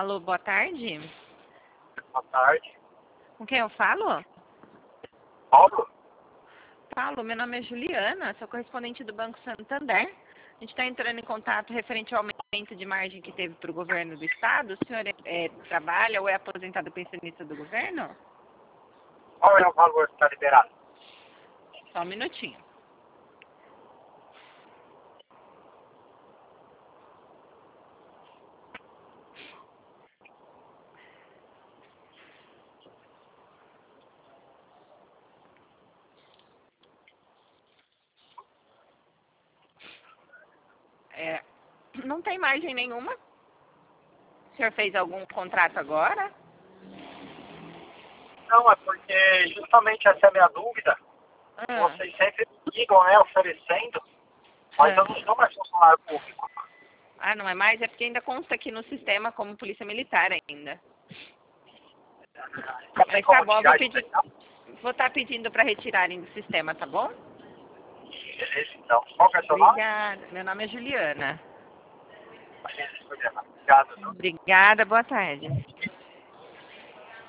Alô, boa tarde. Boa tarde. Com quem eu falo? Paulo? Paulo, meu nome é Juliana, sou correspondente do Banco Santander. A gente está entrando em contato referente ao aumento de margem que teve para o governo do estado. O senhor trabalha ou é aposentado pensionista do governo? Qual é o valor que está liberado? Só um minutinho. Não tem margem nenhuma. O senhor fez algum contrato agora? Não, é porque justamente essa é a minha dúvida. Vocês sempre ligam, né, oferecendo, mas eu não sou mais funcionário público. Ah, não é mais? É porque ainda consta aqui no sistema como polícia militar ainda. Não tem Mas tá como bom, tirar isso aí, não? vou estar pedindo para retirarem do sistema, tá bom? Beleza, então. Qual que é o seu nome? Obrigada. Meu nome é Juliana. Beleza, Juliana. Obrigado, viu? Obrigada, boa tarde.